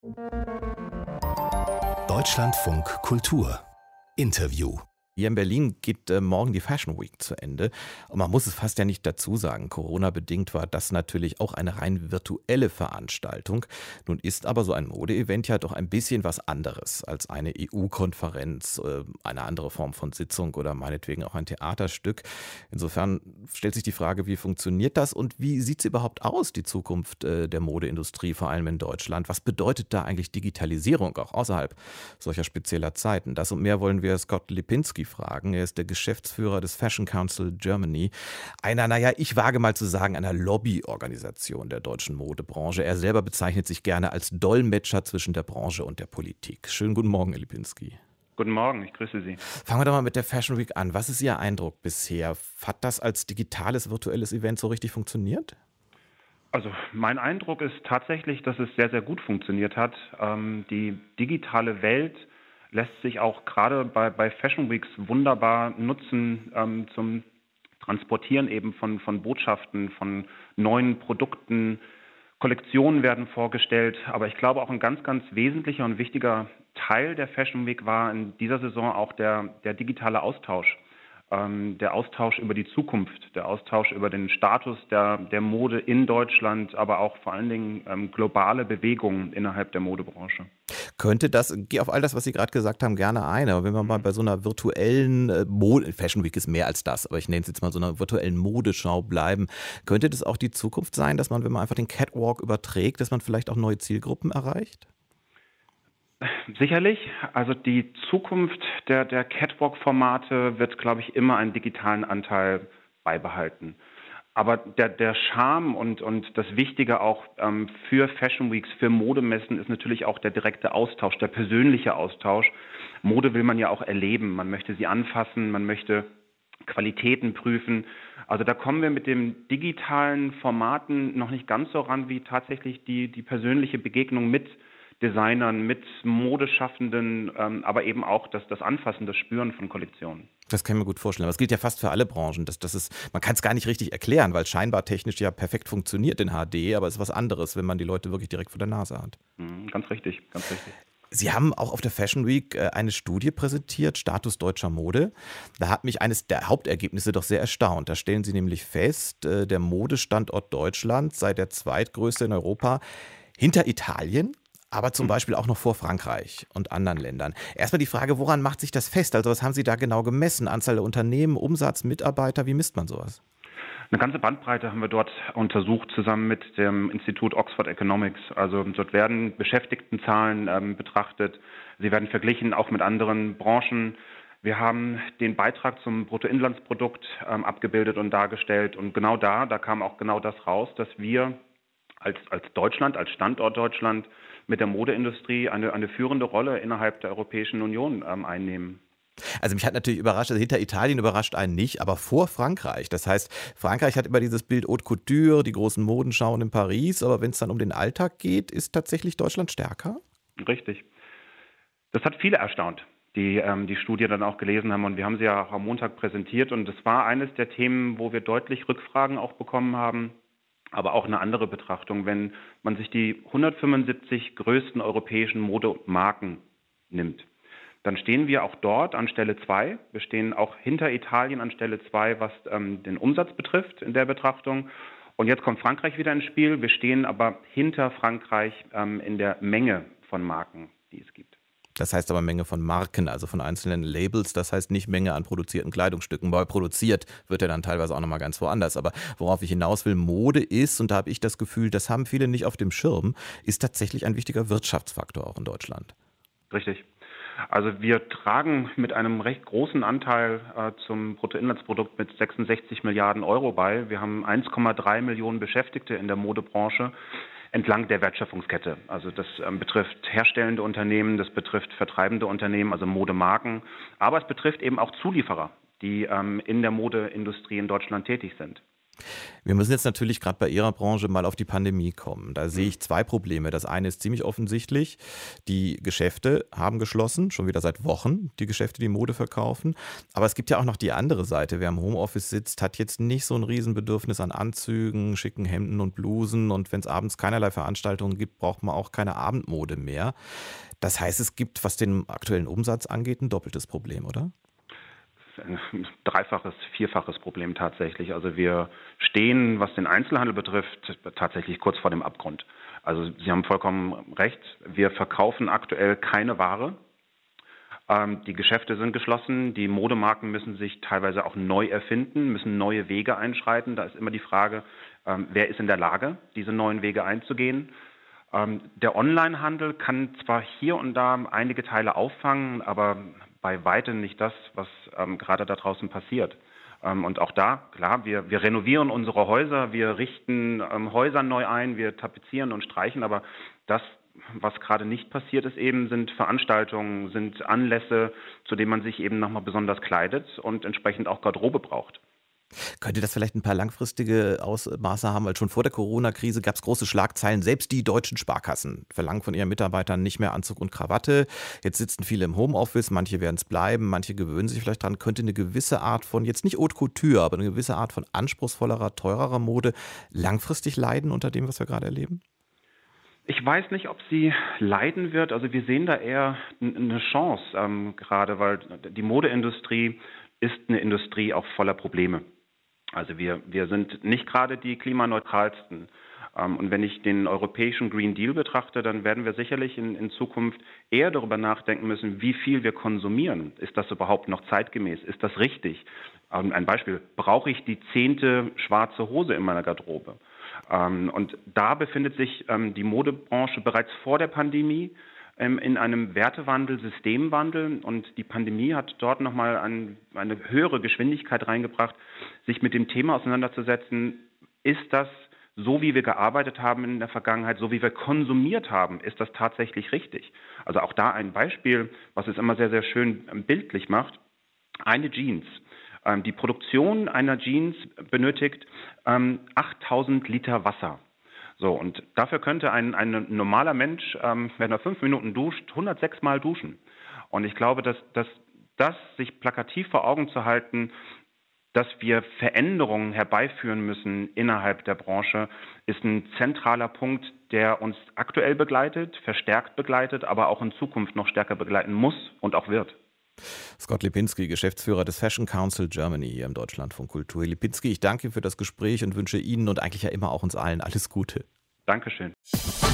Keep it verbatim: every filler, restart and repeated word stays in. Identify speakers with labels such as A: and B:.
A: Deutschlandfunk Kultur Interview.
B: Hier in Berlin geht äh, morgen die Fashion Week zu Ende. Und man muss es fast ja nicht dazu sagen. Corona-bedingt war das natürlich auch eine rein virtuelle Veranstaltung. Nun ist aber so ein Mode-Event ja doch ein bisschen was anderes als eine E U-Konferenz, äh, eine andere Form von Sitzung oder meinetwegen auch ein Theaterstück. Insofern stellt sich die Frage, wie funktioniert das und wie sieht es überhaupt aus, die Zukunft äh, der Modeindustrie, vor allem in Deutschland? Was bedeutet da eigentlich Digitalisierung, auch außerhalb solcher spezieller Zeiten? Das und mehr wollen wir Scott Lipinski fragen. Er ist der Geschäftsführer des Fashion Council Germany, einer, naja, ich wage mal zu sagen, einer Lobbyorganisation der deutschen Modebranche. Er selber bezeichnet sich gerne als Dolmetscher zwischen der Branche und der Politik. Schönen guten Morgen, Herr Lipinski.
C: Guten Morgen, ich grüße Sie.
B: Fangen wir doch mal mit der Fashion Week an. Was ist Ihr Eindruck bisher? Hat das als digitales, virtuelles Event so richtig funktioniert?
C: Also mein Eindruck ist tatsächlich, dass es sehr, sehr gut funktioniert hat. Ähm, die digitale Welt lässt sich auch gerade bei, bei Fashion Weeks wunderbar nutzen ähm, zum Transportieren eben von, von Botschaften, von neuen Produkten. Kollektionen werden vorgestellt, aber ich glaube auch ein ganz, ganz wesentlicher und wichtiger Teil der Fashion Week war in dieser Saison auch der, der digitale Austausch. Ähm, der Austausch über die Zukunft, der Austausch über den Status der, der Mode in Deutschland, aber auch vor allen Dingen ähm, globale Bewegungen innerhalb der Modebranche.
B: Könnte das, gehe auf all das, was Sie gerade gesagt haben, gerne ein, aber wenn wir mal bei so einer virtuellen äh, Mode, Fashion Week ist mehr als das, aber ich nenne es jetzt mal so einer virtuellen Modeschau bleiben, könnte das auch die Zukunft sein, dass man, wenn man einfach den Catwalk überträgt, dass man vielleicht auch neue Zielgruppen erreicht?
C: Sicherlich. Also die Zukunft der, der Catwalk-Formate wird, glaube ich, immer einen digitalen Anteil beibehalten. Aber der, der Charme und, und das Wichtige auch ähm, für Fashion Weeks, für Modemessen ist natürlich auch der direkte Austausch, der persönliche Austausch. Mode will man ja auch erleben. Man möchte sie anfassen, man möchte Qualitäten prüfen. Also da kommen wir mit den digitalen Formaten noch nicht ganz so ran wie tatsächlich die, die persönliche Begegnung mit Designern, mit Modeschaffenden, ähm, aber eben auch das, das Anfassen, das Spüren von Kollektionen.
B: Das kann ich mir gut vorstellen. Aber es gilt ja fast für alle Branchen. Das, das ist, man kann es gar nicht richtig erklären, weil es scheinbar technisch ja perfekt funktioniert in H D, aber es ist was anderes, wenn man die Leute wirklich direkt vor der Nase hat.
C: Mhm, ganz richtig, ganz richtig.
B: Sie haben auch auf der Fashion Week eine Studie präsentiert, Status deutscher Mode. Da hat mich eines der Hauptergebnisse doch sehr erstaunt. Da stellen Sie nämlich fest, der Modestandort Deutschland sei der zweitgrößte in Europa hinter Italien, aber zum Beispiel auch noch vor Frankreich und anderen Ländern. Erstmal die Frage, woran macht sich das fest? Also was haben Sie da genau gemessen? Anzahl der Unternehmen, Umsatz, Mitarbeiter, wie misst man sowas?
C: Eine ganze Bandbreite haben wir dort untersucht, zusammen mit dem Institut Oxford Economics. Also dort werden Beschäftigtenzahlen ähm, betrachtet. Sie werden verglichen auch mit anderen Branchen. Wir haben den Beitrag zum Bruttoinlandsprodukt ähm, abgebildet und dargestellt. Und genau da, da kam auch genau das raus, dass wir als, als Deutschland, als Standort Deutschland mit der Modeindustrie eine, eine führende Rolle innerhalb der Europäischen Union ähm, einnehmen.
B: Also mich hat natürlich überrascht, also hinter Italien überrascht einen nicht, aber vor Frankreich. Das heißt, Frankreich hat immer dieses Bild Haute Couture, die großen Modenschauen in Paris, aber wenn es dann um den Alltag geht, ist tatsächlich Deutschland stärker?
C: Richtig. Das hat viele erstaunt, die ähm, die Studie dann auch gelesen haben, und wir haben sie ja auch am Montag präsentiert, und das war eines der Themen, wo wir deutlich Rückfragen auch bekommen haben. Aber auch eine andere Betrachtung, wenn man sich die hundertfünfundsiebzig größten europäischen Modemarken nimmt, dann stehen wir auch dort an Stelle zwei. Wir stehen auch hinter Italien an Stelle zwei, was ähm, den Umsatz betrifft in der Betrachtung. Und jetzt kommt Frankreich wieder ins Spiel. Wir stehen aber hinter Frankreich ähm, in der Menge von Marken, die es gibt.
B: Das heißt aber Menge von Marken, also von einzelnen Labels. Das heißt nicht Menge an produzierten Kleidungsstücken, weil produziert wird ja dann teilweise auch nochmal ganz woanders. Aber worauf ich hinaus will, Mode ist, und da habe ich das Gefühl, das haben viele nicht auf dem Schirm, ist tatsächlich ein wichtiger Wirtschaftsfaktor auch in Deutschland.
C: Richtig. Also wir tragen mit einem recht großen Anteil äh, zum Bruttoinlandsprodukt mit sechsundsechzig Milliarden Euro bei. Wir haben eins Komma drei Millionen Beschäftigte in der Modebranche entlang der Wertschöpfungskette. Also das ähm, betrifft herstellende Unternehmen, das betrifft vertreibende Unternehmen, also Modemarken, aber es betrifft eben auch Zulieferer, die ähm, in der Modeindustrie in Deutschland tätig sind.
B: Wir müssen jetzt natürlich gerade bei Ihrer Branche mal auf die Pandemie kommen. Da sehe ich zwei Probleme. Das eine ist ziemlich offensichtlich. Die Geschäfte haben geschlossen, schon wieder seit Wochen, die Geschäfte, die Mode verkaufen. Aber es gibt ja auch noch die andere Seite. Wer im Homeoffice sitzt, hat jetzt nicht so ein Riesenbedürfnis an Anzügen, schicken Hemden und Blusen. Und wenn es abends keinerlei Veranstaltungen gibt, braucht man auch keine Abendmode mehr. Das heißt, es gibt, was den aktuellen Umsatz angeht, ein doppeltes Problem, oder?
C: Ein dreifaches, vierfaches Problem tatsächlich. Also wir stehen, was den Einzelhandel betrifft, tatsächlich kurz vor dem Abgrund. Also Sie haben vollkommen recht, wir verkaufen aktuell keine Ware. Ähm, die Geschäfte sind geschlossen, die Modemarken müssen sich teilweise auch neu erfinden, müssen neue Wege einschreiten. Da ist immer die Frage, ähm, wer ist in der Lage, diese neuen Wege einzugehen. Ähm, der Onlinehandel kann zwar hier und da einige Teile auffangen, aber bei weitem nicht das, was ähm, gerade da draußen passiert. Ähm, und auch da, klar, wir, wir renovieren unsere Häuser, wir richten ähm, Häuser neu ein, wir tapezieren und streichen, aber das, was gerade nicht passiert ist eben, sind Veranstaltungen, sind Anlässe, zu denen man sich eben nochmal besonders kleidet und entsprechend auch Garderobe braucht.
B: Könnte das vielleicht ein paar langfristige Ausmaße haben? Weil schon vor der Corona-Krise gab es große Schlagzeilen. Selbst die deutschen Sparkassen verlangen von ihren Mitarbeitern nicht mehr Anzug und Krawatte. Jetzt sitzen viele im Homeoffice, manche werden es bleiben, manche gewöhnen sich vielleicht dran. Könnte eine gewisse Art von, jetzt nicht Haute Couture, aber eine gewisse Art von anspruchsvollerer, teurerer Mode langfristig leiden unter dem, was wir gerade erleben?
C: Ich weiß nicht, ob sie leiden wird. Also wir sehen da eher eine Chance, ähm, gerade weil die Modeindustrie ist eine Industrie auch voller Probleme. Also wir, wir sind nicht gerade die klimaneutralsten. Ähm, und wenn ich den europäischen Green Deal betrachte, dann werden wir sicherlich in, in Zukunft eher darüber nachdenken müssen, wie viel wir konsumieren. Ist das überhaupt noch zeitgemäß? Ist das richtig? Ähm, ein Beispiel, brauche ich die zehnte schwarze Hose in meiner Garderobe? Ähm, und da befindet sich ähm, die Modebranche bereits vor der Pandemie in einem Wertewandel, Systemwandel, und die Pandemie hat dort nochmal ein, eine höhere Geschwindigkeit reingebracht, sich mit dem Thema auseinanderzusetzen. Ist das, so wie wir gearbeitet haben in der Vergangenheit, so wie wir konsumiert haben, ist das tatsächlich richtig? Also auch da ein Beispiel, was es immer sehr, sehr schön bildlich macht. Eine Jeans. Die Produktion einer Jeans benötigt achttausend Liter Wasser. So, und dafür könnte ein, ein normaler Mensch, ähm, wenn er fünf Minuten duscht, hundertsechs Mal duschen. Und ich glaube, dass, dass das sich plakativ vor Augen zu halten, dass wir Veränderungen herbeiführen müssen innerhalb der Branche, ist ein zentraler Punkt, der uns aktuell begleitet, verstärkt begleitet, aber auch in Zukunft noch stärker begleiten muss und auch wird.
B: Scott Lipinski, Geschäftsführer des Fashion Council Germany hier im Deutschlandfunk Kultur. Herr Lipinski, ich danke für das Gespräch und wünsche Ihnen und eigentlich ja immer auch uns allen alles Gute.
C: Dankeschön.